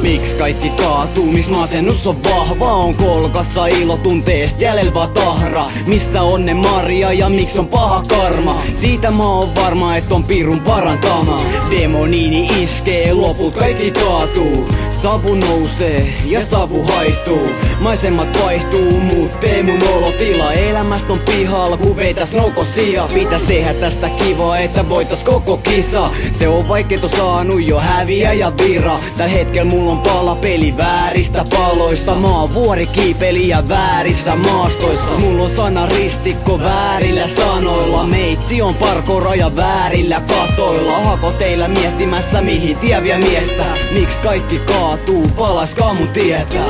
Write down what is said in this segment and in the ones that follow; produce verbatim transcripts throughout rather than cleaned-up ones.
Miks kaikki kaatuu, miks masennus on vahva? On kolkassa ilo tunteest jäljellä tahra. Missä on ne Maria ja miks on paha karma? Siitä mä oon varma, et on pirun parantama. Demoniini iskee, loput kaikki kaatuu. Savu nousee ja savu haihtuu. Maisemat vaihtuu, muuttee mun olotila. Elämästä on pihalla, ku veitäs noukosia. Pitäis tehdä tästä kivaa, että voitais koko kisa. Se on vaikeet on saanut jo häviä ja vira. Tällä hetkellä mulla on palapeli vääristä paloista. Mä oon vuorikiipeliä väärissä maastoissa. Mulla on sana ristikko väärillä sanoilla. Meitsi on parkora ja väärillä katoilla. Hako teillä miettimässä mihin tieviä miestä. Miks kaikki kaatuu, palaiskaa mun tietää.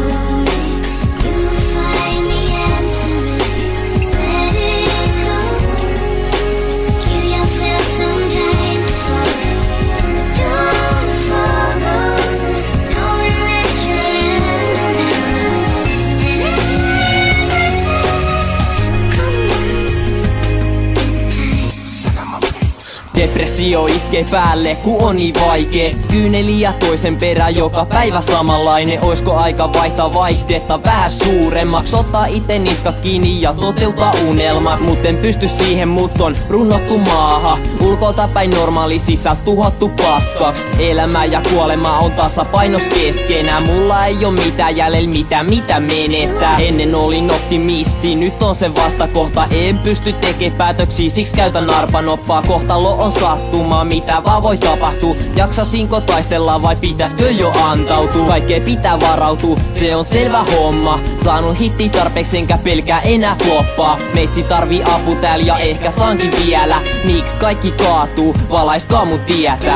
Depressio iskee päälle, ku on niin vaikee. Kyyneliä toisen perään, joka päivä samanlainen. Oisko aika vaihtaa vaihdetta vähän suuremmaksi? Ottaa ite niskast kiinni ja toteuttaa unelmat. Mut en pysty siihen, mut on runnottu maaha. Ulkoilta päin normaali, sisältä tuhottu paskaks. Elämä ja kuolema on tasapainos keskenään. Mulla ei oo mitään jäljellä, mitä mitä menettää. Ennen olin optimisti, nyt on se vastakohta. En pysty tekemään päätöksiä, siksi käytän arpanoppaa. Kohtalo on sattumaa, mitä vaan voi tapahtua. Jaksasinko taistella vai pitäiskö jo antautua? Kaikkeen pitää varautua, se on selvä homma. Saanut hitti tarpeeksi enkä pelkää enää floppaa. Meitsi tarvii apu täällä ja ehkä saankin vielä. Miks kaikki kaatuu, valaiskaa mun tietä.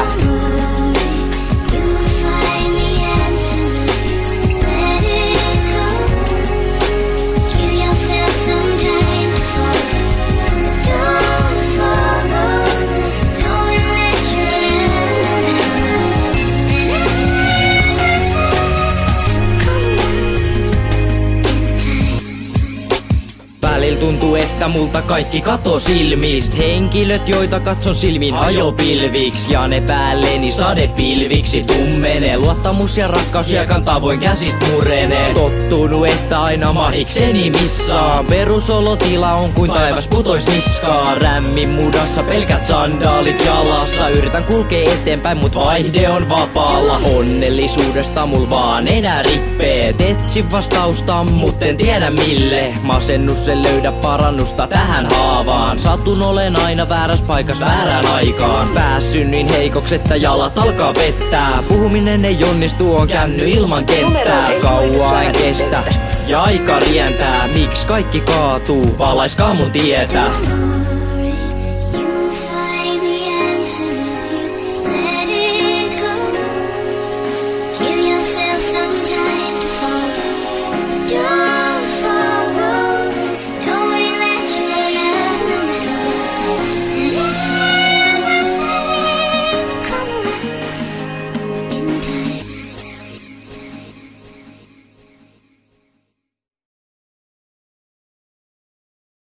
Välillä tuntuu, että multa kaikki katoo silmist. Henkilöt, joita katson silmiin ajopilviksi. Ja ne päälleni sadepilviksi tummenee. Luottamus ja rakkaus jakan tavoin käsist murenee. Tottunut, että aina mahikseni missaa. Perusolotila on kuin taivas putois niskaa. Rämmin mudassa pelkät sandaalit jalassa. Yritän kulkea eteenpäin, mut vaihde on vapaalla. Onnellisuudesta mul vaan enää rippeet. Etsin vastausta, mut en tiedä mille. Masennus en löydä parannusta tähän haavaan. Satun olen aina vääräs paikas väärään aikaan. Päässyn niin heikoksi, että jalat alkaa vettää. Puhuminen ei onnistu, on käynyt ilman kenttää. Kauan en kestä ja aika rientää. Miks kaikki kaatuu, valaiskaa mun tietä.